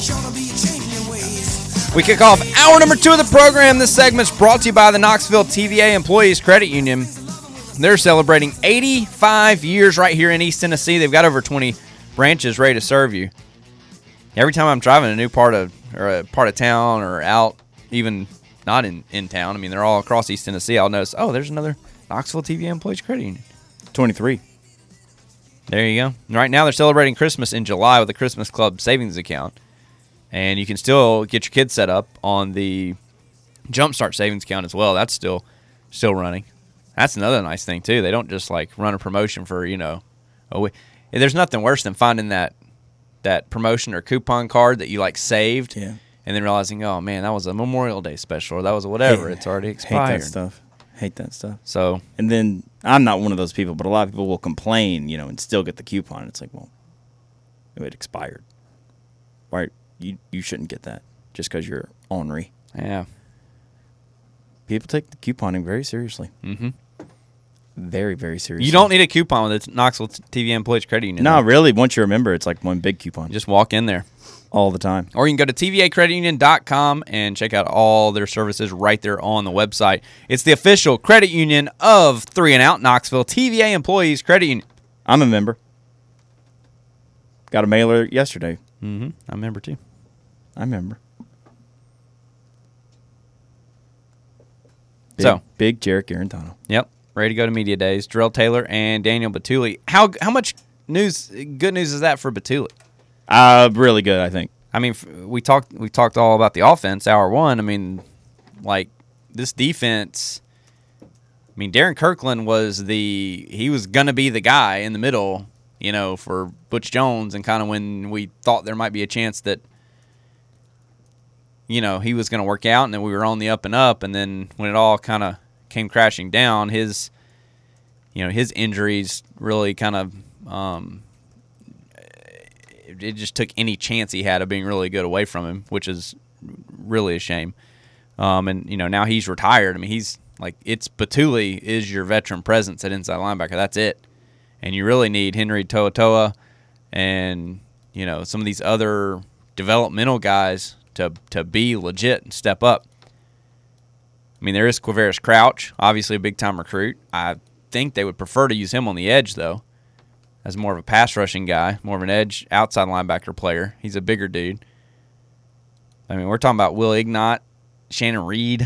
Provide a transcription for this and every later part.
We kick off hour number 2 of the program. This segment's brought to you by the Knoxville TVA Employees Credit Union. They're celebrating 85 years right here in East Tennessee. They've got over 20 branches ready to serve you. Every time I'm driving a new part of town or out, even not in town, I mean, they're all across East Tennessee, I'll notice, oh, there's another Knoxville TVA Employees Credit Union. 23. There you go. Right now they're celebrating Christmas in July with the Christmas Club savings account. And you can still get your kids set up on the Jumpstart savings account as well. That's still running. That's another nice thing, too. They don't just, run a promotion for, there's nothing worse than finding that promotion or coupon card that you, saved. Yeah. And then realizing, oh, man, that was a Memorial Day special or that was a whatever. It's already expired. Hate that stuff. So. And then I'm not one of those people, but a lot of people will complain, and still get the coupon. It's like, well, it expired. Right? You shouldn't get that just because you're ornery. Yeah. People take the couponing very seriously. Mm-hmm. Very, very seriously. You don't need a coupon with the Knoxville TVA Employees Credit Union. No, really. Once you're a member, it's like one big coupon. You just walk in there. All the time. Or you can go to tvacreditunion.com and check out all their services right there on the website. It's the official credit union of 3 and Out Knoxville, TVA Employees Credit Union. I'm a member. Got a mailer yesterday. Mm-hmm. I'm a member, too. I remember. Big Jarek Garantano. Yep. Ready to go to Media Days. Darrell Taylor and Daniel Batuli. How much good news is that for Batuli? Really good, I think. I mean, we talked all about the offense, hour 1. I mean, this defense, Darren Kirkland he was going to be the guy in the middle, for Butch Jones, and kind of when we thought there might be a chance that, he was going to work out and then we were on the up and up, and then when it all kind of came crashing down, his injuries really kind of, it just took any chance he had of being really good away from him, which is really a shame. And now he's retired. I mean, it's Batuli is your veteran presence at inside linebacker. That's it. And you really need Henry To'oTo'o and, some of these other developmental guys to be legit and step up. I mean, there is Quavaris Crouch, obviously a big-time recruit. I think they would prefer to use him on the edge, though, as more of a pass-rushing guy, more of an edge outside linebacker player. He's a bigger dude. I mean, we're talking about Will Ignott, Shannon Reed,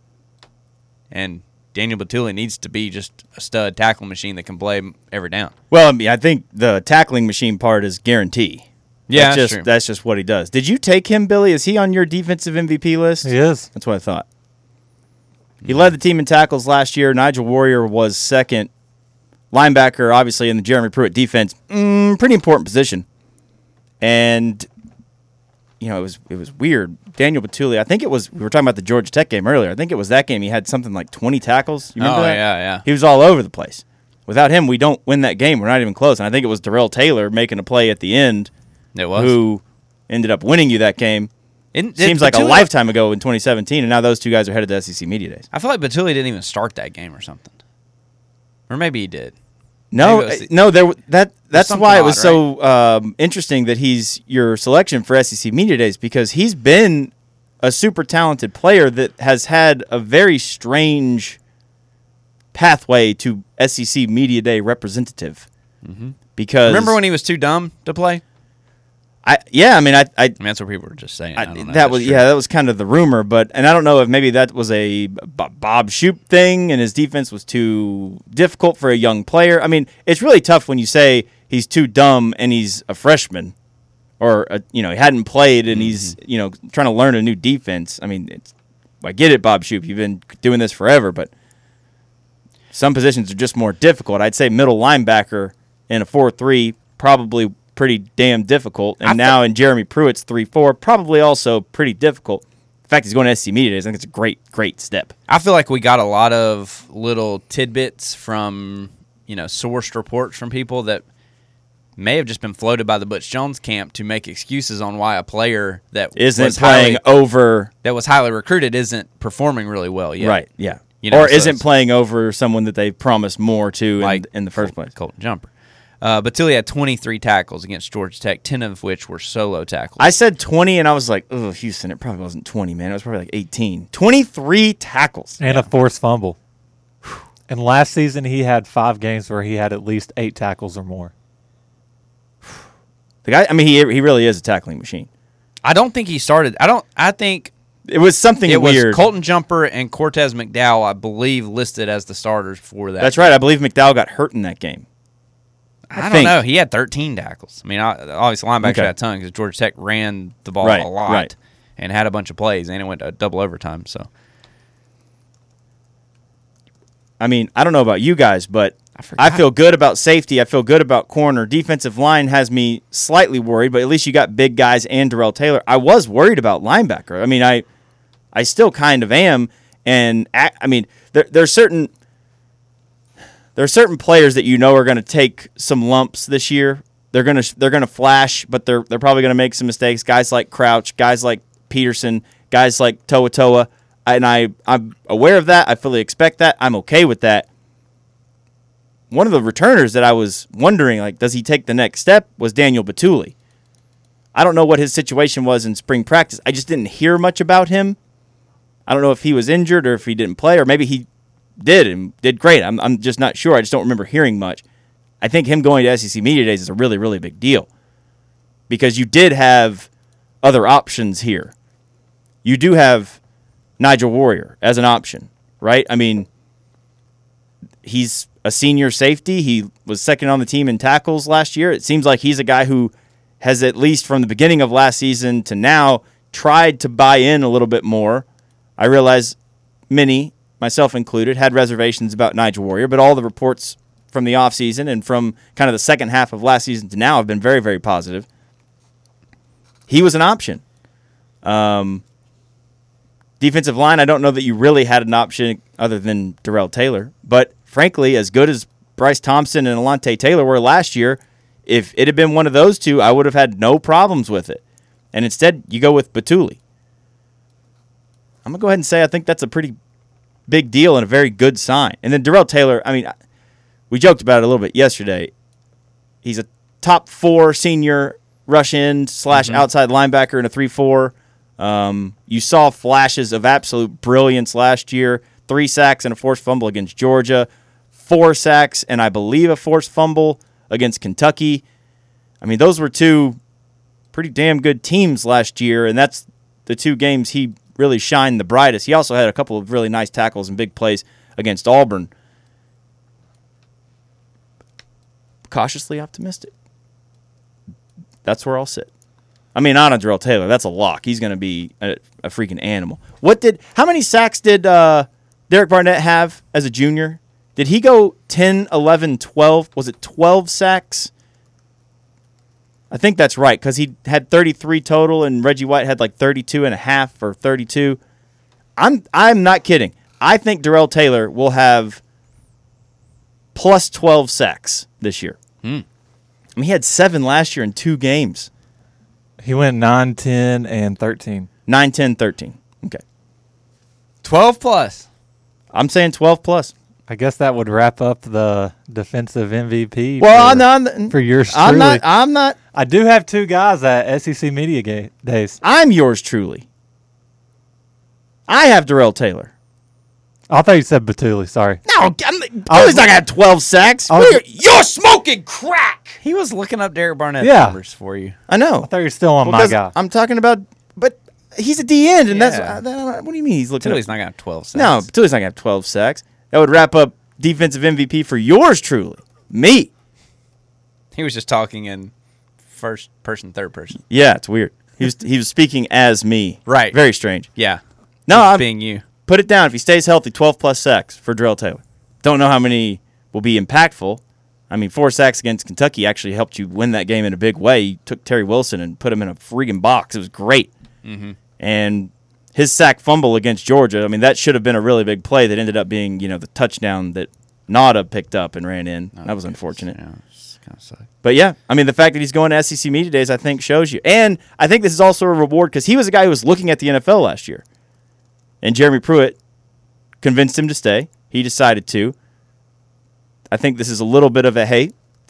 and Daniel Batuli needs to be just a stud tackling machine that can play every down. Well, I think the tackling machine part is guarantee. Yeah, that's just what he does. Did you take him, Billy? Is he on your defensive MVP list? He is. That's what I thought. He led the team in tackles last year. Nigel Warrior was second. Linebacker, obviously, in the Jeremy Pruitt defense, pretty important position. And, it was weird. Daniel Batuli, I think we were talking about the Georgia Tech game earlier. I think it was that game he had something like 20 tackles. You remember that? Yeah. He was all over the place. Without him, we don't win that game. We're not even close. And I think it was Darrell Taylor making a play at the end. It was. Who ended up winning you that game. Seems like a lifetime ago in 2017, and now those two guys are headed to SEC Media Days. I feel like Batuli didn't even start that game or something. Or maybe he did. That's why it was so interesting that he's your selection for SEC Media Days, because he's been a super talented player that has had a very strange pathway to SEC Media Day representative. Mm-hmm. Because remember when he was too dumb to play? I mean, that's what people were just saying. That was kind of the rumor, and I don't know if maybe that was a Bob Shoop thing and his defense was too difficult for a young player. I mean, it's really tough when you say he's too dumb and he's a freshman, or he hadn't played and he's trying to learn a new defense. I mean, I get it, Bob Shoop. You've been doing this forever, but some positions are just more difficult. I'd say middle linebacker in a 4-3 probably pretty damn difficult. And now in Jeremy Pruitt's 3-4, probably also pretty difficult. In fact, he's going to SEC Media Days. I think it's a great, great step. I feel like we got a lot of little tidbits from, sourced reports from people that may have just been floated by the Butch Jones camp to make excuses on why a player that isn't playing over that was highly recruited isn't performing really well yet. Right, yeah. Or isn't playing over someone that they promised more to in the first place. Colton Jumper. Batuli had 23 tackles against Georgia Tech, 10 of which were solo tackles. I said 20, and I was like, oh, Houston, it probably wasn't 20, man. It was probably like 18. 23 tackles. And a forced fumble. And last season, he had 5 games where he had at least 8 tackles or more. The guy, I mean, he really is a tackling machine. I don't think he started. I think It was something it weird. was Colton Jumper and Cortez McDowell, I believe, listed as the starters for that. That's right. I believe McDowell got hurt in that game. I don't think. know. He had 13 tackles. I mean, obviously linebackers Okay. had a ton because Georgia Tech ran the ball Right, a lot right. and had a bunch of plays, and it went to double overtime. So I mean, I don't know about you guys, but I forgot. feel good about safety. I feel good about corner. Defensive line has me slightly worried, but at least you got big guys and Darrell Taylor. I was worried about linebacker. I mean, I still kind of am. And I mean, there are certain players that you know are going to take some lumps this year. They're gonna flash, but they're probably going to make some mistakes. Guys like Crouch, guys like Peterson, guys like Toa. And I'm aware of that. I fully expect that. I'm okay with that. One of the returners that I was wondering, like, does he take the next step, was Daniel Batuli. I don't know what his situation was in spring practice. I just didn't hear much about him. I don't know if he was injured or if he didn't play, or maybe he did and did great. I'm just not sure. I just don't remember hearing much. I think him going to SEC Media Days is a really, really big deal because you did have other options here. You do have Nigel Warrior as an option, right? I mean, he's a senior safety. He was second on the team in tackles last year. It seems like he's a guy who has, at least from the beginning of last season to now, tried to buy in a little bit more. I realize many, myself included, had reservations about Nigel Warrior, but all the reports from the offseason and from kind of the second half of last season to now have been very, very positive. He was an option. Defensive line, I don't know that you really had an option other than Darrell Taylor. But frankly, as good as Bryce Thompson and Alontae Taylor were last year, if it had been one of those two, I would have had no problems with it. And instead, you go with Batuli. I'm going to go ahead and say I think that's a pretty big deal and a very good sign. And then Darrell Taylor, I mean, we joked about it a little bit yesterday. He's a top 4 senior rush end / outside linebacker in a 3-4. You saw flashes of absolute brilliance last year. 3 sacks and a forced fumble against Georgia. 4 sacks and I believe a forced fumble against Kentucky. I mean, those were 2 pretty damn good teams last year, and that's the 2 games he really shined the brightest. He also had a couple of really nice tackles and big plays against Auburn. Cautiously optimistic. That's where I'll sit. I mean, not on Darrell Taylor. That's a lock. He's going to be a freaking animal. How many sacks did Derek Barnett have as a junior? Did he go 10, 11, 12? Was it 12 sacks? I think that's right, because he had 33 total, and Reggie White had like 32 and a half or 32. I'm not kidding. I think Darrell Taylor will have plus 12 sacks this year. I mean, he had 7 last year in 2 games. He went 9, 10, and 13. 9, 10, 13. Okay. 12 plus. I'm saying 12 plus. I guess that would wrap up the defensive MVP. Well, for yours I'm truly. not. I do have 2 guys at SEC Media Days. I'm yours truly. I have Darrell Taylor. I thought you said Batuli. Sorry. No, Batulli's not going to have 12 sacks. You're smoking crack. He was looking up Derek Barnett's Yeah. numbers for you. I know. I thought you were still on my Because guy. I'm talking about, but he's a D end, and Yeah. what do you mean he's looking Batulli's up? not going to have 12 sacks. No, Batulli's not going to have 12 sacks. That would wrap up defensive MVP for yours truly. Me. He was just talking in first person, third person. Yeah, it's weird. He was speaking as me. Right. Very strange. Yeah. No, He's I'm being you. put it down. If he stays healthy, 12 plus sacks for Darrell Taylor. Don't know how many will be impactful. I mean, 4 sacks against Kentucky actually helped you win that game in a big way. You took Terry Wilson and put him in a freaking box. It was great. Mm-hmm. And his sack fumble against Georgia, I mean, that should have been a really big play that ended up being, the touchdown that Nada picked up and ran in. That was unfortunate. Yeah, it's kind of sucked. But yeah, I mean, the fact that he's going to SEC Media Days, I think, shows you. And I think this is also a reward because he was a guy who was looking at the NFL last year. And Jeremy Pruitt convinced him to stay. He decided to. I think this is a little bit of a, hey,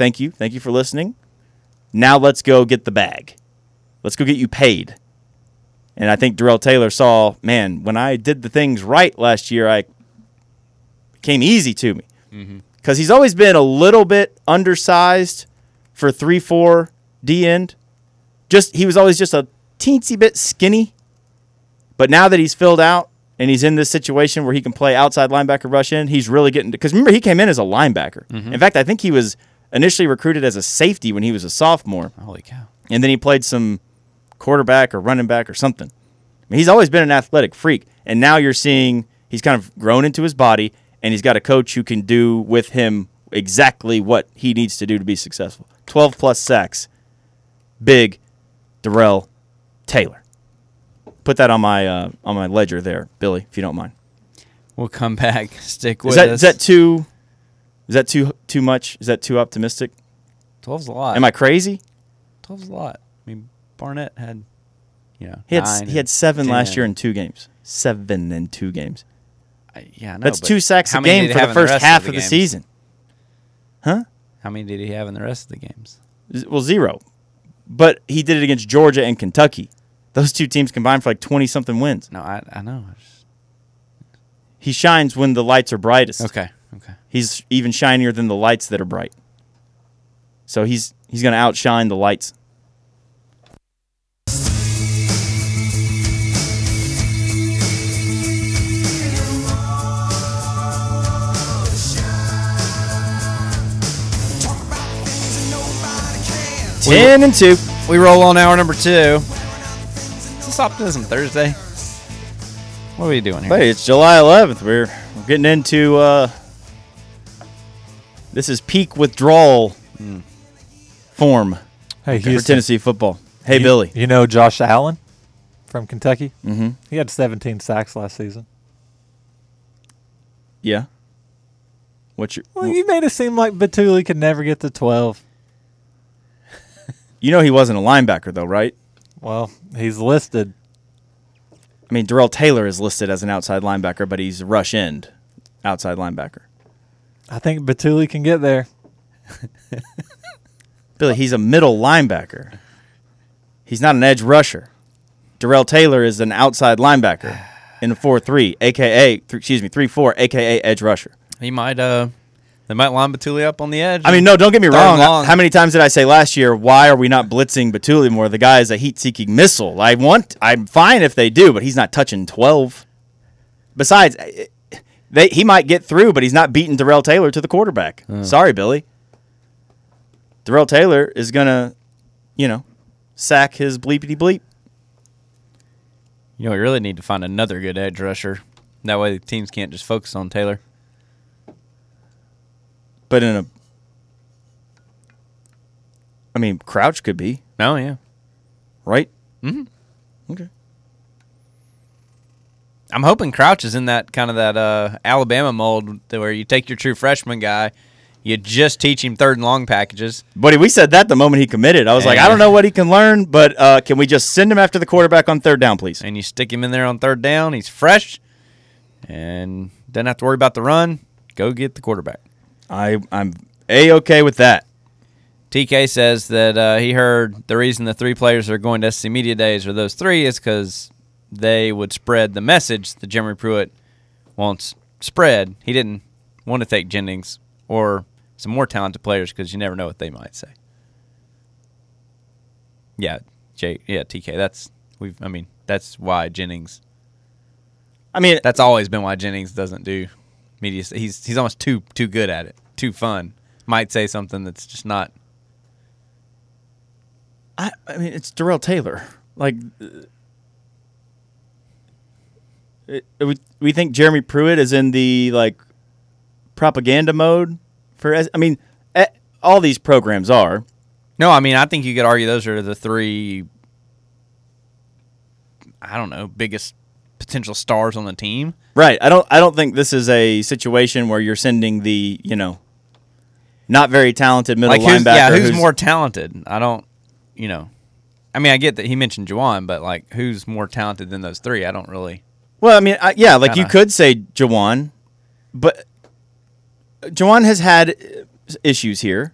Thank you for listening. Now let's go get the bag. Let's go get you paid. And I think Darrell Taylor saw, man, when I did the things right last year, it came easy to me. Because he's always been a little bit undersized for 3-4 D end. He was always just a teensy bit skinny. But now that he's filled out and he's in this situation where he can play outside linebacker, rush in, he's really getting – because remember, he came in as a linebacker. In fact, I think he was initially recruited as a safety when he was a sophomore. Holy cow. And then he played some quarterback or running back or something. I mean, he's always been an athletic freak. And now you're seeing he's kind of grown into his body, and he's got a coach who can do with him exactly what he needs to do to be successful. 12-plus sacks. Big Darrell Taylor. Put that on my ledger there, Billy, if you don't mind. We'll come back. Stick with us. Is that too much? Is that too optimistic? 12's a lot. Am I crazy? 12's a lot. I mean, Barnett had, he had 7 10. last year in 2 games. 7 in 2 games. Yeah, I know. That's but 2 sacks how a many game did for he the have in first half of the games? season. Huh? How many did he have in the rest of the games? Well, 0. But he did it against Georgia and Kentucky. Those 2 teams combined for like 20-something wins. No, I know. He shines when the lights are brightest. Okay. He's even shinier than the lights that are bright. So he's going to outshine the lights. Ten and 2. We roll on hour number 2. Is this Optimism Thursday? What are we doing here? Hey, it's July 11th. We're getting into this is peak withdrawal form Hey, for Houston. Tennessee football. Hey, Billy. You know Josh Allen from Kentucky? Mm-hmm. He had 17 sacks last season. Yeah. What's your? Well, you made it seem like Batuli could never get to 12. You know he wasn't a linebacker though, right? Well, he's listed. I mean, Darrell Taylor is listed as an outside linebacker, but he's rush end outside linebacker. I think Batuli can get there. Billy, he's a middle linebacker. He's not an edge rusher. Darrell Taylor is an outside linebacker in a 4-3, aka 3-4, aka edge rusher. He might they might line Batuli up on the edge. I mean, no, don't get me Third wrong. long. How many times did I say last year, why are we not blitzing Batuli more? The guy is a heat-seeking missile. I'm fine if they do, but he's not touching 12. Besides, he might get through, but he's not beating Darrell Taylor to the quarterback. Sorry, Billy. Darrell Taylor is going to, sack his bleepity bleep. we really need to find another good edge rusher. That way the teams can't just focus on Taylor. But Crouch could be, Oh, yeah. right? Mm-hmm. Okay. I'm hoping Crouch is in that kind of that Alabama mold where you take your true freshman guy, you just teach him third and long packages. Buddy, we said that the moment he committed. I was like, I don't know what he can learn, but can we just send him after the quarterback on third down, please? And you stick him in there on third down. He's fresh and doesn't have to worry about the run. Go get the quarterback. I'm A-okay with that. TK says that he heard the reason the 3 players are going to SC Media Days or those 3 is because they would spread the message that Jeremy Pruitt wants spread. He didn't want to take Jennings or some more talented players because you never know what they might say. Yeah, TK. That's why Jennings. That's always been why Jennings doesn't do media. He's almost too good at it, too fun. Might say something that's just not. It's Darrell Taylor. We think Jeremy Pruitt is in the propaganda mode for. All these programs are. No, I think you could argue those are the 3. I don't know, biggest potential stars on the team. Right. I don't think this is a situation where you're sending the not very talented middle linebacker. Who's more talented? I don't. I get that he mentioned Juwan, but who's more talented than those 3? I don't really. Well, you could say Juwan, but Juwan has had issues here.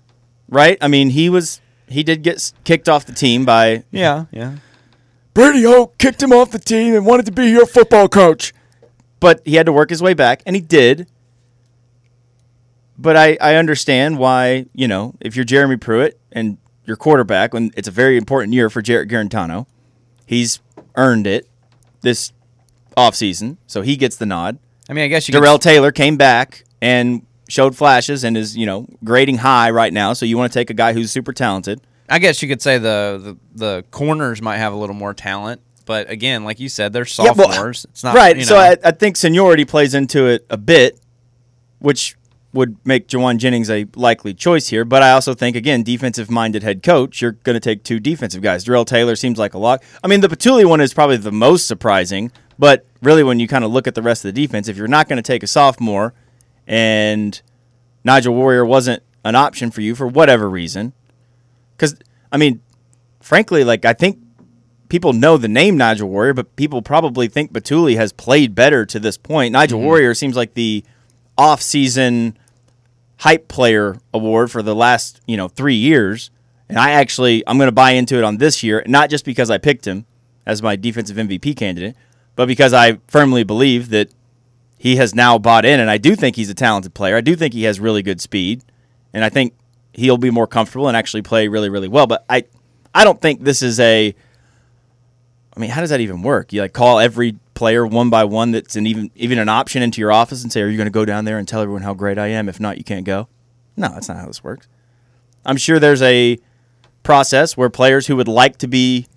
right? I mean, he did get kicked off the team by Yeah. Brady Hoke kicked him off the team and wanted to be your football coach. But he had to work his way back, and he did. But I understand why, if you're Jeremy Pruitt and your quarterback, when it's a very important year for Jarrett Garantano, he's earned it this offseason, so he gets the nod. I mean, I guess Darrell Taylor came back and showed flashes and is, grading high right now, so you want to take a guy who's super talented. I guess you could say the corners might have a little more talent, but again, like you said, they're sophomores. It's not right. So I think seniority plays into it a bit, which would make Jawan Jennings a likely choice here. But I also think, again, defensive-minded head coach, you're going to take two defensive guys. Darrell Taylor seems like a lot. I mean, the Patuli one is probably the most surprising, but really when you kind of look at the rest of the defense, if you're not going to take a sophomore and Nigel Warrior wasn't an option for you for whatever reason, because, I mean, frankly, I think people know the name Nigel Warrior, but people probably think Patuli has played better to this point. Nigel Warrior seems like the off-season hype player award for the last 3 years, and I'm going to buy into it on this year, not just because I picked him as my defensive MVP candidate, but because I firmly believe that he has now bought in, and I do think he's a talented player. I do think he has really good speed, and I think he'll be more comfortable and actually play really, really well. But I don't think this is how does that even work? You call every player one by one that's even an option into your office and say, are you going to go down there and tell everyone how great I am? If not, you can't go. No, that's not how this works. I'm sure there's a process where players who would like to be,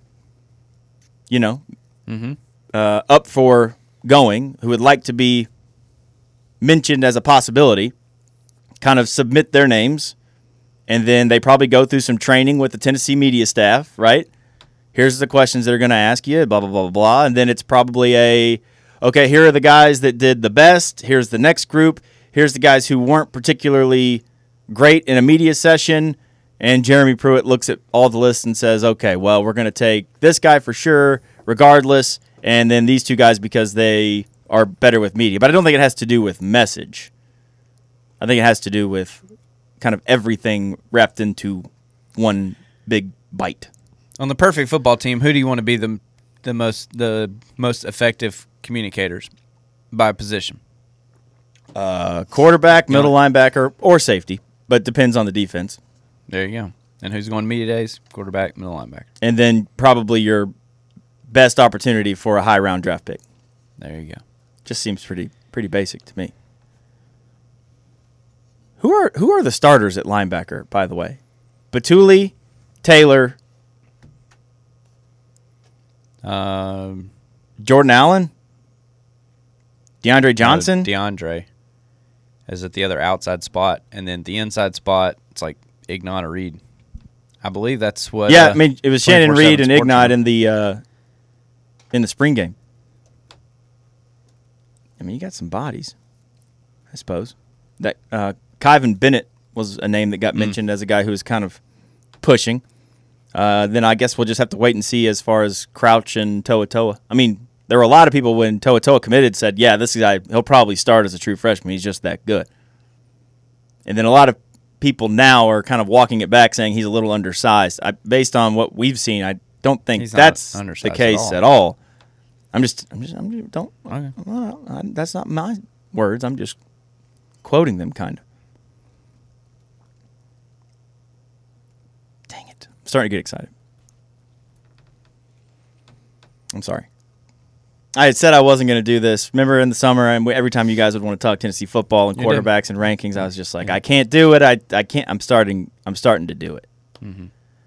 up for going, who would like to be mentioned as a possibility, kind of submit their names, and then they probably go through some training with the Tennessee media staff, right? Here's the questions they're going to ask you, blah, blah, blah, blah, blah. And then it's probably okay, here are the guys that did the best. Here's the next group. Here's the guys who weren't particularly great in a media session. And Jeremy Pruitt looks at all the lists and says, okay, well, we're going to take this guy for sure, regardless, and then these two guys because they are better with media. But I don't think it has to do with message. I think it has to do with kind of everything wrapped into one big bite. On the perfect football team, who do you want to be the most effective communicators by position? Quarterback, middle linebacker, or safety, but depends on the defense. There you go. And who's going media days? Quarterback, middle linebacker. And then probably your best opportunity for a high round draft pick. There you go. Just seems pretty basic to me. Who are the starters at linebacker, by the way? Patuli, Taylor, Jordan Allen, DeAndre Johnson. DeAndre is at the other outside spot, and then the inside spot, it's like Ignat or Reed. I believe that's what. Yeah, it was Shannon Reed and Ignat in the spring game. You got some bodies, I suppose. That Kyvan Bennett was a name that got mentioned as a guy who was kind of pushing. Then I guess we'll just have to wait and see as far as Crouch and Toa Toa. There were a lot of people when Toa Toa committed said, yeah, this guy, he'll probably start as a true freshman. He's just that good. And then a lot of people now are kind of walking it back saying he's a little undersized. Based on what we've seen, I don't think that's the case at all. That's not my words. I'm just quoting them kind of. Dang it. I'm starting to get excited. I'm sorry. I had said I wasn't going to do this. Remember in the summer, and every time you guys would want to talk Tennessee football and quarterbacks and rankings, I was just like, I can't do it. I can't. I'm starting to do it. Mm-hmm.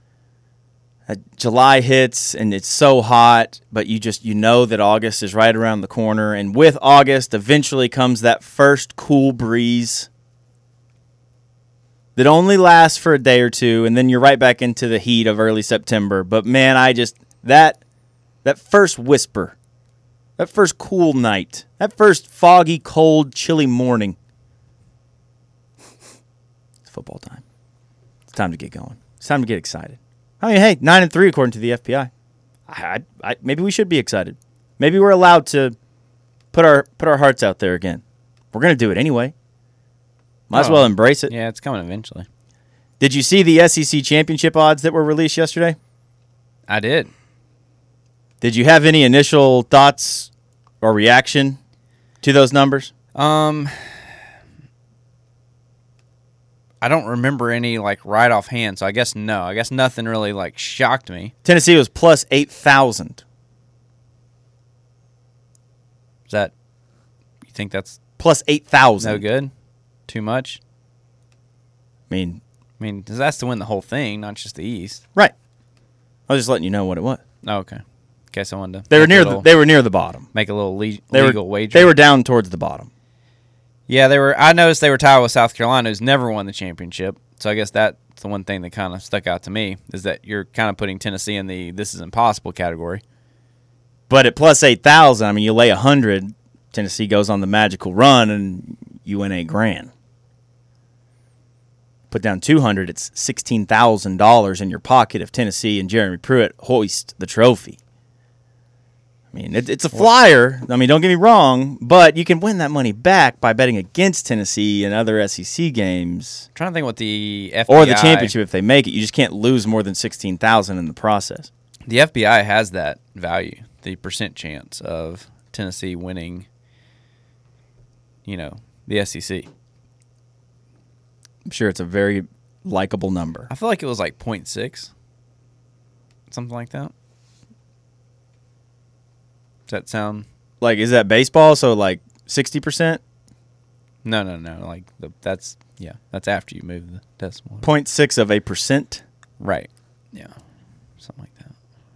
July hits and it's so hot, but you know that August is right around the corner, and with August eventually comes that first cool breeze that only lasts for a day or two, and then you're right back into the heat of early September. But man, that first whisper. That first cool night. That first foggy, cold, chilly morning. It's football time. It's time to get going. It's time to get excited. Hey, 9-3 according to the FPI. Maybe we should be excited. Maybe we're allowed to put our hearts out there again. We're going to do it anyway. Might as well embrace it. Yeah, it's coming eventually. Did you see the SEC championship odds that were released yesterday? I did. Did you have any initial thoughts or reaction to those numbers? I don't remember any right offhand, so I guess no. I guess nothing really shocked me. Tennessee was plus 8,000. Is that you think that's Plus 8,000. no good? Too much? I mean, 'cause that's to win the whole thing, not just the East. right. I was just letting you know what it was. Oh, okay. Guess I wanted to. They were make a near little- they were near the bottom. make a little They legal were wager. They were down towards the bottom. Yeah, they were. I noticed they were tied with South Carolina, who's never won the championship. So I guess that's the one thing that kind of stuck out to me is that you're kind of putting Tennessee in the "this is impossible" category. But at plus 8,000, I mean, you lay 100, Tennessee goes on the magical run, and you win $8,000. Put down 200, it's $16,000 in your pocket if Tennessee and Jeremy Pruitt hoist the trophy. I mean, it's a flyer. I mean, don't get me wrong, but you can win that money back by betting against Tennessee and other SEC games I'm trying to think what the FBI or the championship if they make it. You just can't lose more than $16,000 in the process. The FBI has that value, the percent chance of Tennessee winning. The SEC. I'm sure it's a very likable number. I feel like it was 0.6, something like that. Does that sound? Like, is that baseball? So, 60%? No. That's after you move the decimal. 0.6 of a percent? Right. Yeah. Something like that.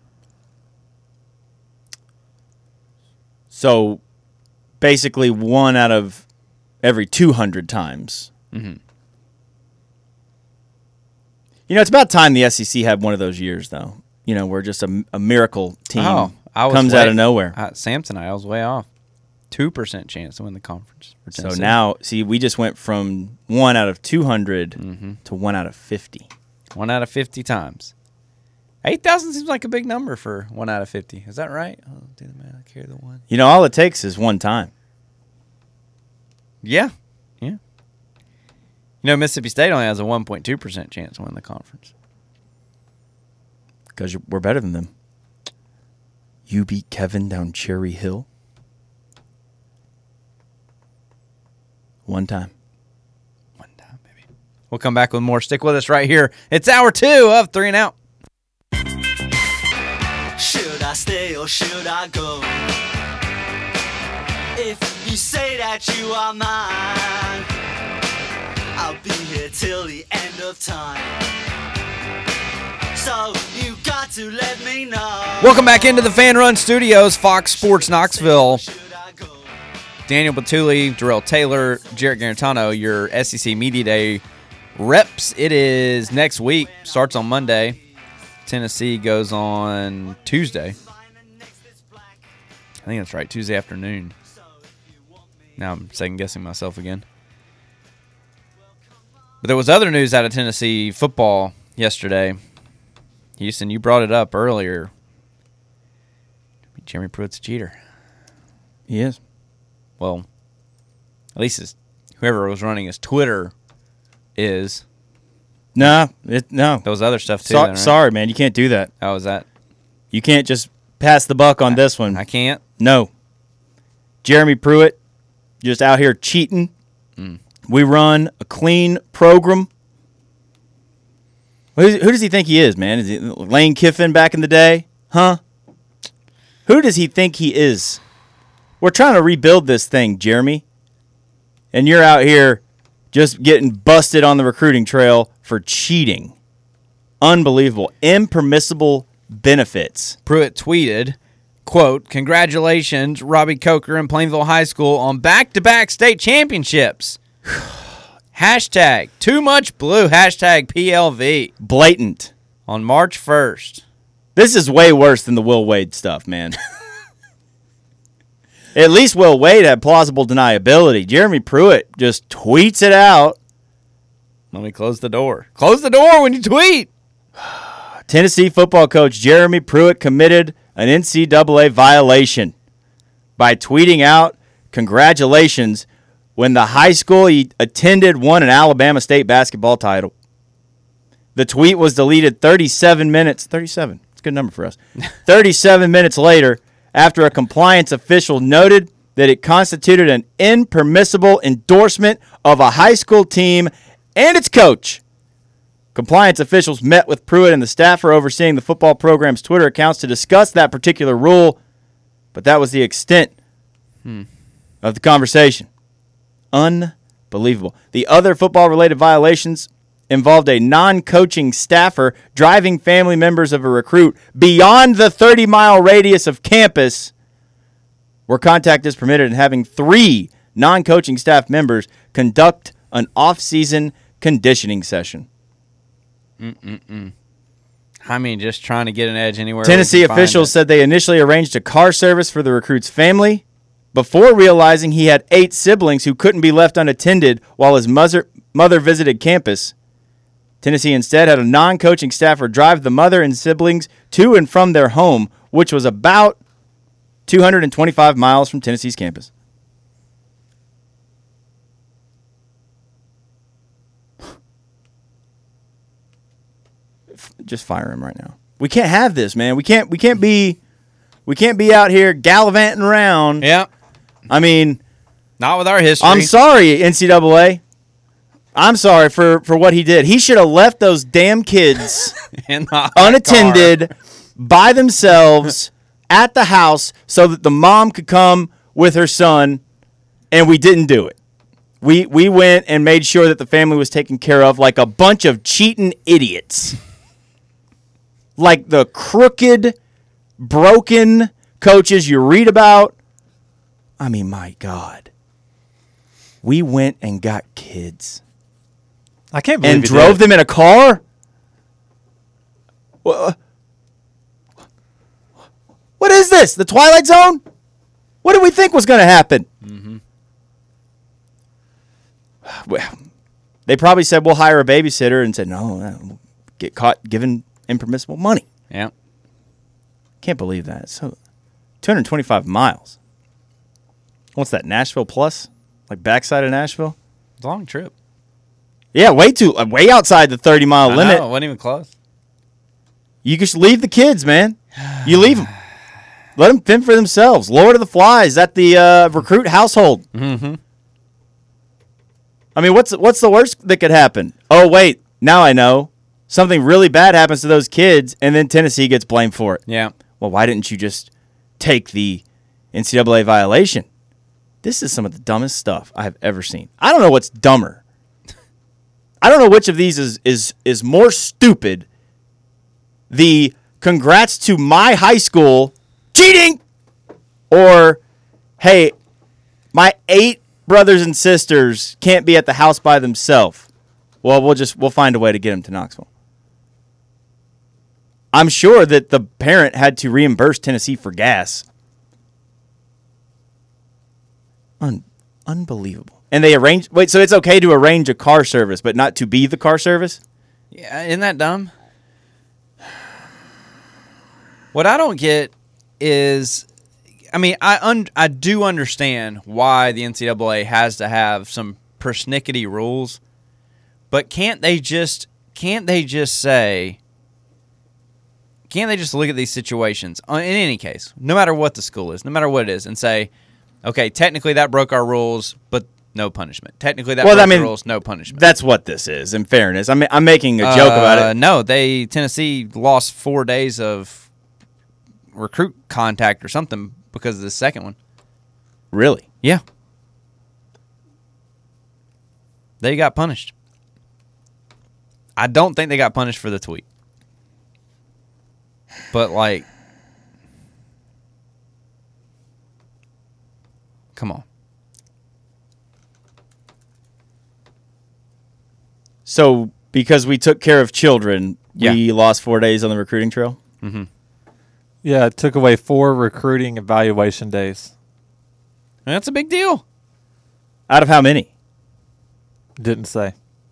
So, basically 1 out of every 200 times. Mm-hmm. It's about time the SEC had one of those years, though. Where just a miracle team comes out of nowhere. Samson, I was way off. 2% chance to win the conference. For So Tennessee. now, see, we just went from 1 out of 200 to 1 out of 50. 1 out of 50 times. 8,000 seems like a big number for 1 out of 50. Is that right? Oh, do the math. Carry the one. All it takes is one time. Yeah. Mississippi State only has a 1.2% chance to win the conference. Because we're better than them. You beat Kevin down Cherry Hill. One time. One time, baby. We'll come back with more. Stick with us right here. It's hour 2 of 3 and Out. Should I stay or should I go? If you say that you are mine, I'll be here till the end of time. So you got to let me know. Welcome back into the Fan Run Studios, Fox Sports Knoxville. Should I go? Daniel Batuli, Darrell Taylor, Jarrett Garantano, your SEC Media Day reps. It is next week. Starts on Monday. Tennessee goes on Tuesday. I think that's right, Tuesday afternoon. Now I'm second-guessing myself again. But there was other news out of Tennessee football yesterday. Houston, you brought it up earlier. Jeremy Pruitt's a cheater. He is. Well, at least whoever was running his Twitter is. No. Those other stuff too. Then, right? Sorry, man. You can't do that. How was that? You can't just pass the buck on this one. I can't. No. Jeremy Pruitt just out here cheating. We run a clean program. Who does he think he is, man? Is he Lane Kiffin back in the day? Huh? Who does he think he is? We're trying to rebuild this thing, Jeremy. And you're out here just getting busted on the recruiting trail for cheating. Unbelievable. Impermissible benefits. Pruitt tweeted, quote, "Congratulations, Robbie Coker and Plainville High School on back-to-back state championships. Hashtag too much blue. Hashtag PLV Blatant. on March 1st. This is way worse than the Will Wade stuff, man. At least Will Wade had plausible deniability. Jeremy Pruitt just tweets it out. Let me close the door. Close the door when you tweet. Tennessee football coach Jeremy Pruitt committed an NCAA violation by tweeting out congratulations when the high school he attended won an Alabama State basketball title. The tweet was deleted 37 minutes. 37. It's a good number for us. 37 minutes later, after a compliance official noted that it constituted an impermissible endorsement of a high school team and its coach. Compliance officials met with Pruitt and the staffer overseeing the football program's Twitter accounts to discuss that particular rule, but that was the extent of the conversation. Unbelievable. The other football-related violations involved a non-coaching staffer driving family members of a recruit beyond the 30-mile radius of campus where contact is permitted, and having 3 non-coaching staff members conduct an off-season conditioning session. I mean, just trying to get an edge anywhere. Tennessee officials said they initially arranged a car service for the recruit's family before realizing he had 8 siblings who couldn't be left unattended while his mother visited campus. Tennessee instead had a non-coaching staffer drive the mother and siblings to and from their home, which was about 225 miles from Tennessee's campus. Just fire him right now. We can't have this, man. We can't be out here gallivanting around. Yeah. I mean, not with our history. I'm sorry, NCAA. I'm sorry for what he did. He should have left those damn kids unattended by themselves at the house so that the mom could come with her son, and we didn't do it. We went and made sure that the family was taken care of like a bunch of cheating idiots. Like the crooked, broken coaches you read about. I mean, my God. We went and got kids. I can't believe and drove them in a car? What is this? The Twilight Zone? What did we think was going to happen? Mm-hmm. Well, they probably said, we'll hire a babysitter, and said, no, we'll get caught giving impermissible money. Yeah. Can't believe that. So 225 miles. What's that, Nashville plus? Like backside of Nashville? It's a long trip. Yeah, way outside the 30-mile limit. It wasn't even close. You just leave the kids, man. You leave them. Let them fend for themselves. Lord of the Flies at the recruit household. Mm-hmm. I mean, what's the worst that could happen? Oh, wait, now I know. Something really bad happens to those kids, and then Tennessee gets blamed for it. Yeah. Well, why didn't you just take the NCAA violation? This is some of the dumbest stuff I have ever seen. I don't know what's dumber. I don't know which of these is more stupid. The congrats to my high school cheating, or hey, my 8 brothers and sisters can't be at the house by themselves. Well, we'll find a way to get them to Knoxville. I'm sure that the parent had to reimburse Tennessee for gas. Unbelievable. And they arranged... Wait, so it's okay to arrange a car service, but not to be the car service? Yeah, isn't that dumb? What I don't get is... I mean, I do understand why the NCAA has to have some persnickety rules, but can't they just say... Can't they just look at these situations, in any case, no matter what the school is, no matter what it is, and say, okay, technically that broke our rules, but no punishment. Technically that broke the rules, no punishment. That's what this is, in fairness. I'm making a joke about it. No, Tennessee lost 4 days of recruit contact or something because of the second one. Really? Yeah. They got punished. I don't think they got punished for the tweet. But, like, come on. So, because we took care of children, we lost 4 days on the recruiting trail? Mm-hmm. Yeah, it took away 4 recruiting evaluation days. That's a big deal. Out of how many? Didn't say.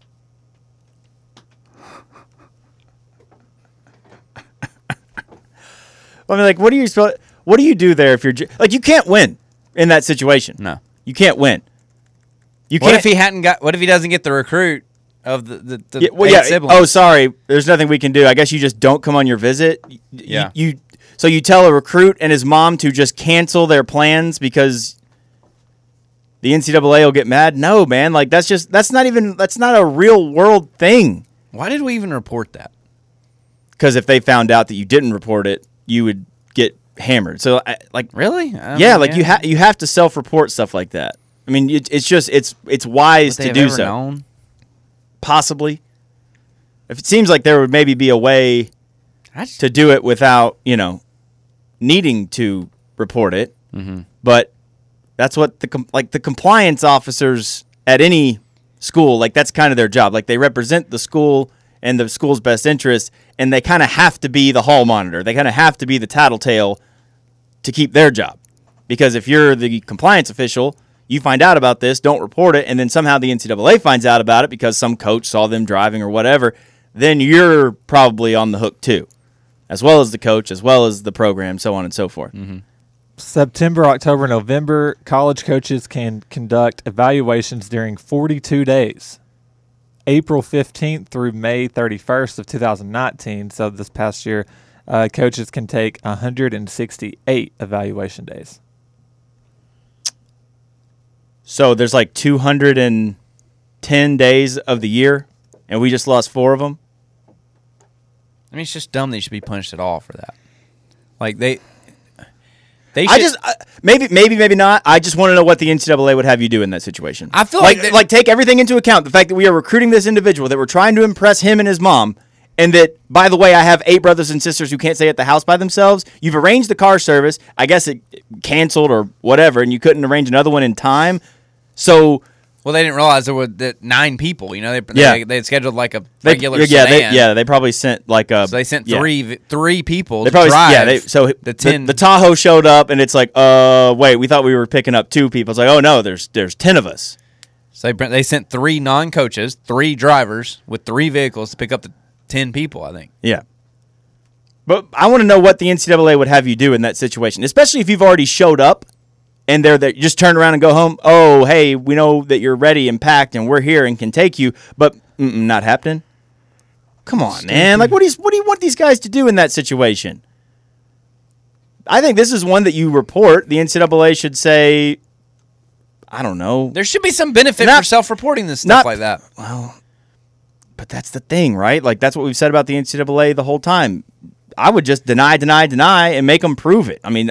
I mean, like, what do you do there if you're like, you can't win in that situation? No, you can't win. What if he doesn't get the recruit? of the Yeah, well, eight yeah. siblings. Oh, sorry. There's nothing we can do. I guess you just don't come on your visit. Yeah. So you tell a recruit and his mom to just cancel their plans because the NCAA will get mad? No, man. Like that's not a real world thing. Why did we even report that? Because if they found out that you didn't report it, you would get hammered. So Really? you have to self-report stuff like that. I mean, it's wise to do so. Known? Possibly. If it seems like there would maybe be a way to do it without, needing to report it. Mm-hmm. But that's what the compliance officers at any school, like that's kind of their job. Like they represent the school and the school's best interest, and they kind of have to be the hall monitor. They kind of have to be the tattletale to keep their job. Because if you're the compliance official, you find out about this, don't report it, and then somehow the NCAA finds out about it because some coach saw them driving or whatever, then you're probably on the hook too, as well as the coach, as well as the program, so on and so forth. Mm-hmm. September, October, November, college coaches can conduct evaluations during 42 days. April 15th through May 31st of 2019, so this past year, coaches can take 168 evaluation days. So there's like 210 days of the year, and we just lost 4 of them. I mean, it's just dumb they should be punished at all for that. Like they should, maybe not. I just want to know what the NCAA would have you do in that situation. I feel like take everything into account. The fact that we are recruiting this individual, that we're trying to impress him and his mom, and that, by the way, I have 8 brothers and sisters who can't stay at the house by themselves. You've arranged the car service. I guess it canceled or whatever, and you couldn't arrange another one in time. So, well, they didn't realize there were 9 people. They had scheduled like a regular sedan. They probably sent like a. So they sent three people. They probably drive. So the 10. The Tahoe showed up, and it's like, wait, we thought we were picking up 2 people. It's like, oh no, there's 10 of us. So they sent 3 non-coaches, 3 drivers with 3 vehicles to pick up the 10 people. I think. Yeah. But I want to know what the NCAA would have you do in that situation, especially if you've already showed up. And they're there, you just turn around and go home. Oh, hey, we know that you're ready and packed, and we're here and can take you, but not happening. Come on, man! Like, what do you want these guys to do in that situation? I think this is one that you report. The NCAA should say, I don't know. There should be some benefit for self-reporting this stuff like that. Well, but that's the thing, right? Like that's what we've said about the NCAA the whole time. I would just deny, and make them prove it. I mean,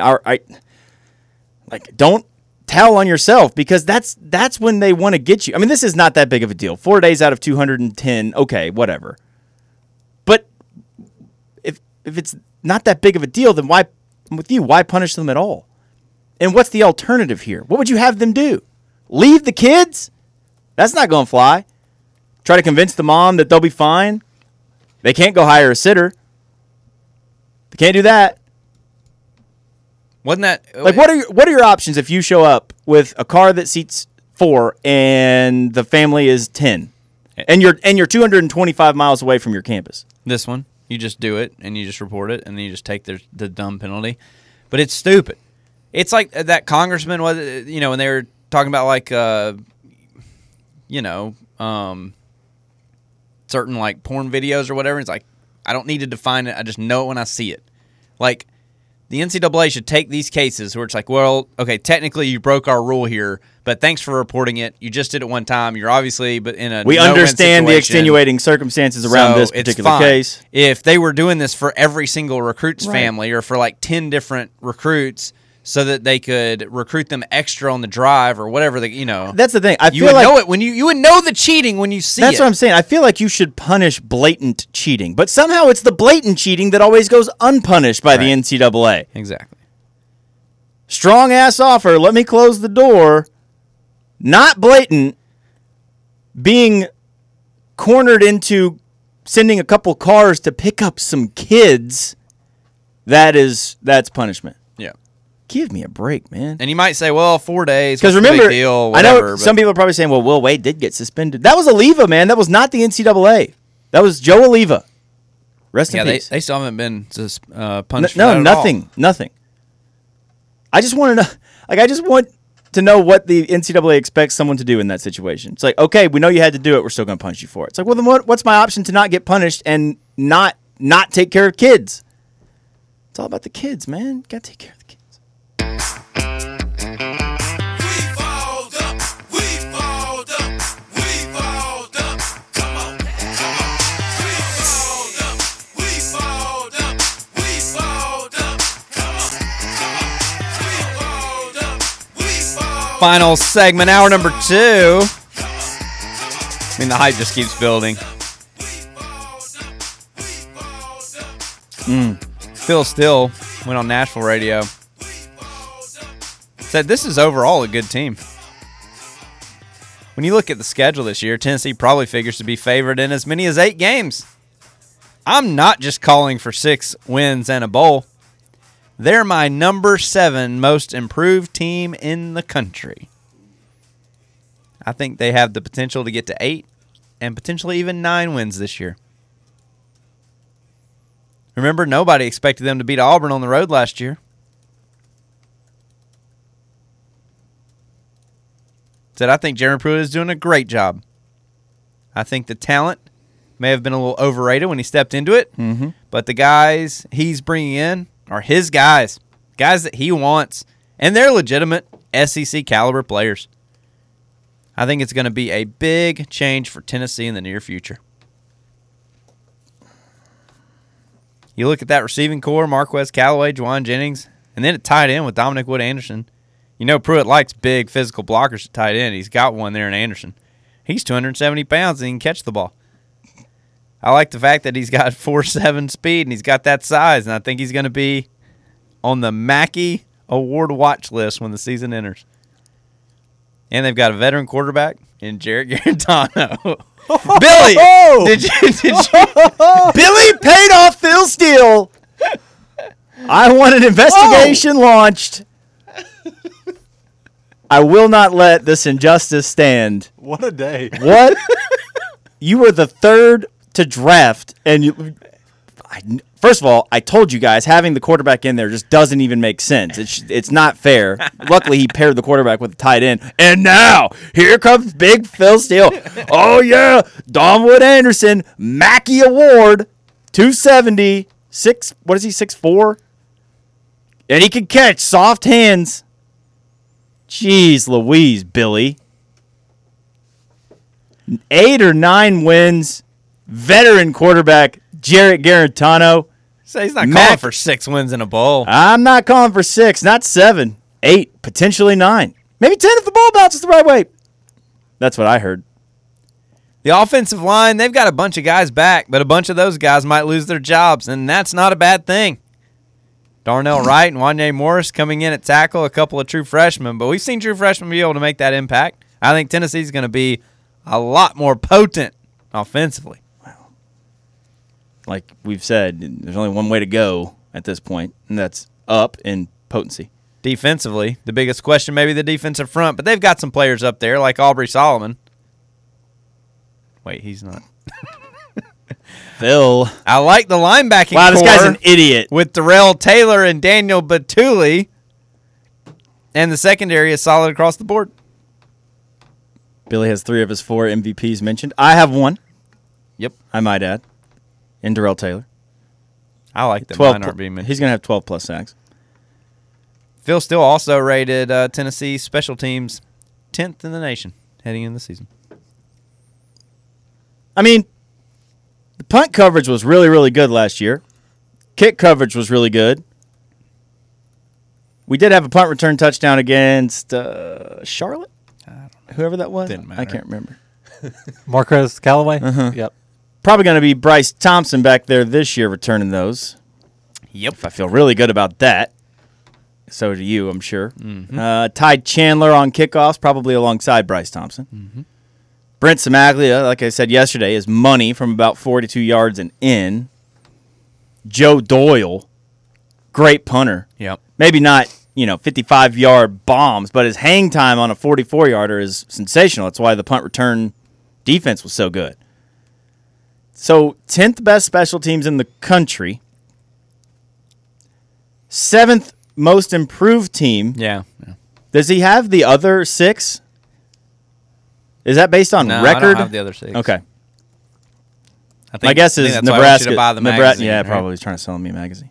don't tell on yourself, because that's when they want to get you. I mean, this is not that big of a deal. 4 days out of 210, okay, whatever. But if it's not that big of a deal, then why punish them at all? And what's the alternative here? What would you have them do? Leave the kids? That's not going to fly. Try to convince the mom that they'll be fine. They can't go hire a sitter. They can't do that. Wasn't that like what are your options if you show up with a car that seats 4 and the family is 10, and you're 225 miles away from your campus? This one, you just do it and you just report it and then you just take the dumb penalty, but it's stupid. It's like that congressman was, when they were talking about like, certain like porn videos or whatever. It's like, I don't need to define it. I just know it when I see it. Like. The NCAA should take these cases where it's like, well, okay, technically you broke our rule here, but thanks for reporting it. You just did it one time. You're obviously in a we understand the extenuating circumstances around this particular case. If they were doing this for every single recruit's family or for like 10 different recruits so that they could recruit them extra on the drive or whatever, That's the thing. You would know it when you would know the cheating when you see it. That's what I'm saying. I feel like you should punish blatant cheating, but somehow it's the blatant cheating that always goes unpunished by the NCAA. Exactly. Strong ass offer. Let me close the door. Not blatant. Being cornered into sending a couple cars to pick up some kids. That's punishment. Yeah. Give me a break, man. And you might say, well, 4 days. Because remember, big deal, whatever, I know some people are probably saying, well, Will Wade did get suspended. That was Oliva, man. That was not the NCAA. That was Joe Oliva. Rest in peace. They still haven't been punished. No, nothing. I just want to know. Like, I just want to know what the NCAA expects someone to do in that situation. It's like, okay, we know you had to do it. We're still going to punish you for it. It's like, well, then what's my option to not get punished and not take care of kids? It's all about the kids, man. Got to take care of the kids. Final segment, hour number 2. I mean, the hype just keeps building. Phil Steele went on Nashville radio. Said this is overall a good team. When you look at the schedule this year, Tennessee probably figures to be favored in as many as 8 games. I'm not just calling for 6 wins and a bowl. They're my number 7 most improved team in the country. I think they have the potential to get to 8 and potentially even 9 wins this year. Remember, nobody expected them to beat Auburn on the road last year. Said, I think Jeremy Pruitt is doing a great job. I think the talent may have been a little overrated when he stepped into it, but the guys he's bringing in are his guys that he wants, and they're legitimate SEC caliber players. I think it's going to be a big change for Tennessee in the near future. You look at that receiving core, Marquez Callaway, Juwan Jennings, and then it tied in with Dominic Wood-Anderson. You know Pruitt likes big physical blockers at tight end. He's got one there in Anderson. He's 270 pounds and he can catch the ball. I like the fact that he's got 4.7 speed and he's got that size, and I think he's going to be on the Mackey Award watch list when the season enters. And they've got a veteran quarterback in Jarrett Garantano. Billy, did you? Billy paid off Phil Steele. I want an investigation launched. I will not let this injustice stand. What a day. What? You were the 3rd to draft, and first of all, I told you guys having the quarterback in there just doesn't even make sense. It's not fair. Luckily, he paired the quarterback with the tight end, and now here comes Big Phil Steele. Oh yeah, Dom Wood-Anderson, Mackey Award, 270, 6. What is he? 6'4", and he can catch soft hands. Jeez Louise, Billy. 8 or 9 wins. Veteran quarterback Jarrett Garantano. So he's not calling for 6 wins in a bowl. I'm not calling for 6, not 7, 8, potentially 9. Maybe 10 if the ball bounces the right way. That's what I heard. The offensive line, they've got a bunch of guys back, but a bunch of those guys might lose their jobs, and that's not a bad thing. Darnell Wright and Wanye Morris coming in at tackle, a couple of true freshmen, but we've seen true freshmen be able to make that impact. I think Tennessee's going to be a lot more potent offensively. Like we've said, there's only one way to go at this point, and that's up in potency. Defensively, the biggest question may be the defensive front, but they've got some players up there like Aubrey Solomon. Wait, he's not. Phil. I like the linebacking Wow, this core guy's an idiot. with Darrell Taylor and Daniel Batuli, and the secondary is solid across the board. Billy has 3 of his 4 MVPs mentioned. I have 1. Yep. I might add. In Darrell Taylor. I like that 12 mine aren't being mentioned. He's going to have 12 plus sacks. Phil Steele also rated Tennessee special teams 10th in the nation heading into the season. I mean, the punt coverage was really, really good last year. Kick coverage was really good. We did have a punt return touchdown against Charlotte? Whoever that was. Didn't matter. I can't remember. Marquez Callaway? Yep. Probably going to be Bryce Thompson back there this year returning those. Yep. I feel really good about that. So do you, I'm sure. Ty Chandler on kickoffs, probably alongside Bryce Thompson. Brent Samaglia, like I said yesterday, is money from about 42 yards and in. Joe Doyle, great punter. Yep. Maybe not, 55-yard bombs, but his hang time on a 44-yarder is sensational. That's why the punt return defense was so good. So, 10th best special teams in the country. 7th most improved team. Yeah. Does he have the other 6? Is that based on No, record? I don't have the other 6. Okay. I think, My guess I think is that's why I want you Nebraska. to buy the magazine, yeah, right? probably was trying to sell me a magazine.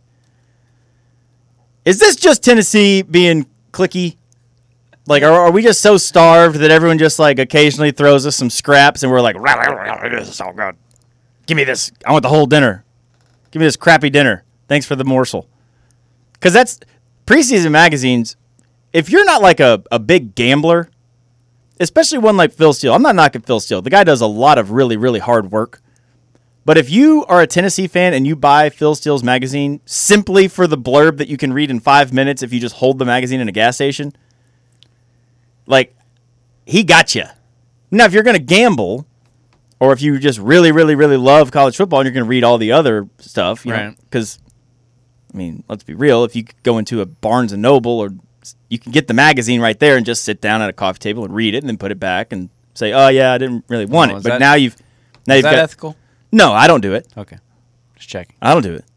Is this just Tennessee being cliquey? Like, are we just so starved that everyone just like occasionally throws us some scraps and we're like, this is all good. Give me this. I want the whole dinner. Give me this crappy dinner. Thanks for the morsel. Because that's preseason magazines. If you're not like a big gambler, especially one like Phil Steele. I'm not knocking Phil Steele. The guy does a lot of really, really hard work. But if you are a Tennessee fan and you buy Phil Steele's magazine simply for the blurb that you can read in 5 minutes if you just hold the magazine in a gas station, like, he got you. Now, if you're going to gamble, or if you just really, really, really love college football and you're going to read all the other stuff, you know, because, I mean, let's be real, if you go into a Barnes & Noble or you can get the magazine right there and just sit down at a coffee table and read it and then put it back and say, oh, yeah, I didn't really want it. But now you've Is that got ethical? No, I don't do it. Okay. Just checking. I don't do it.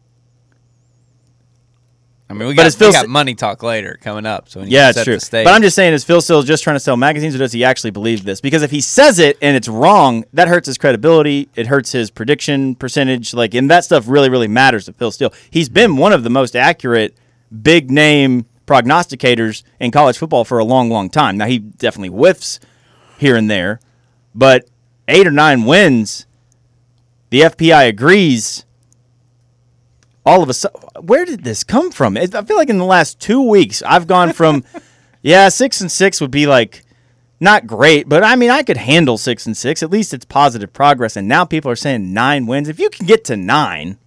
I mean, we But got, it's we got money talk later coming up. So when you Yeah, it's set true. the stage, But I'm just saying, is Phil Steele just trying to sell magazines, or does he actually believe this? Because if he says it and it's wrong, that hurts his credibility. It hurts his prediction percentage. Like, and that stuff really, really matters to Phil Steele. He's been one of the most accurate, big name prognosticators in college football for a long, long time. Now, he definitely whiffs here and there, but 8 or 9 wins, the FPI agrees. All of a sudden, where did this come from? I feel like in the last 2 weeks, I've gone from, 6-6 would be like not great, but I mean, I could handle 6-6. At least it's positive progress. And now people are saying 9 wins. If you can get to 9,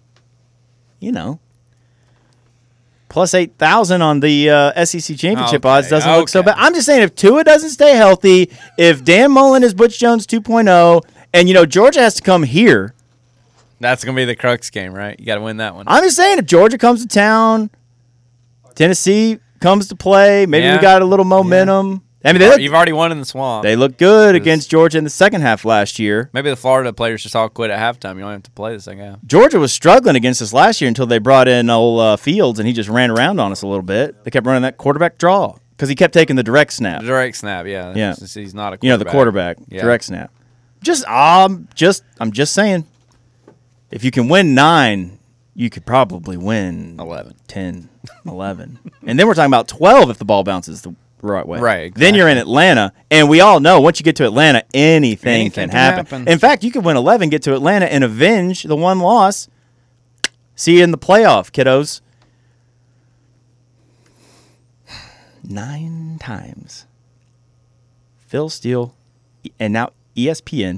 plus 8,000 on the SEC championship odds doesn't look so bad. I'm just saying, if Tua doesn't stay healthy, if Dan Mullen is Butch Jones 2.0, and Georgia has to come here. that's going to be the crux game, right? You got to win that one. I'm just saying, if Georgia comes to town, Tennessee comes to play, maybe we Yeah. got a little momentum. I mean, You've already won in the swamp. they look good against Georgia in the second half last year. Maybe the Florida players just all quit at halftime. You don't have to play the second half. Georgia was struggling against us last year until they brought in old Fields, and he just ran around on us a little bit. They kept running that quarterback draw because he kept taking the direct snap. The direct snap, yeah. Yeah. Since he's not a quarterback. The quarterback Yeah. direct snap. I'm just saying, if you can win 9, you could probably win 11. 10, 11. And then we're talking about 12 if the ball bounces the right way. Right, Then you're in Atlanta, and we all know once you get to Atlanta, anything Anything can can happen. happen. In fact, you could win 11, get to Atlanta, and avenge the one loss. See you in the playoff, kiddos. 9 times. Phil Steele, and now ESPN.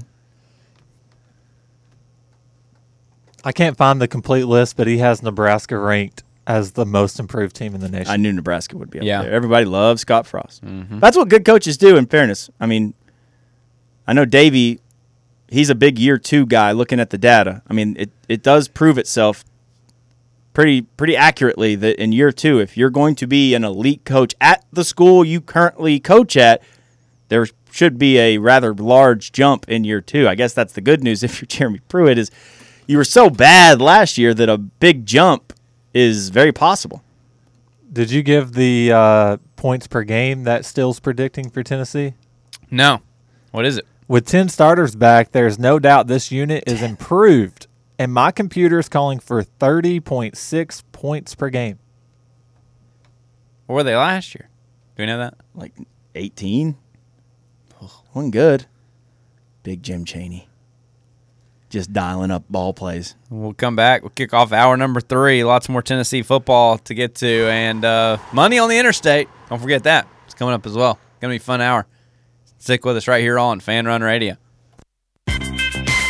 I can't find the complete list, but he has Nebraska ranked as the most improved team in the nation. I knew Nebraska would be up Yeah. there. Everybody loves Scott Frost. That's what good coaches do, in fairness. I mean, I know Davey, he's a big year 2 guy looking at the data. I mean, it does prove itself pretty accurately that in year 2, if you're going to be an elite coach at the school you currently coach at, there should be a rather large jump in year 2. I guess that's the good news if you're Jeremy Pruitt, is you were so bad last year that a big jump is very possible. Did you give the points per game that Steele's predicting for Tennessee? No. What is it? With 10 starters back, there's no doubt this unit is improved, and my computer is calling for 30.6 points per game. What were they last year? Do we know that? Like 18. Wasn't good. Big Jim Chaney. Just dialing up ball plays. We'll come back. We'll kick off hour number 3. Lots more Tennessee football to get to. And money on the interstate. Don't forget that. It's coming up as well. Going to be a fun hour. Stick with us right here on Fan Run Radio.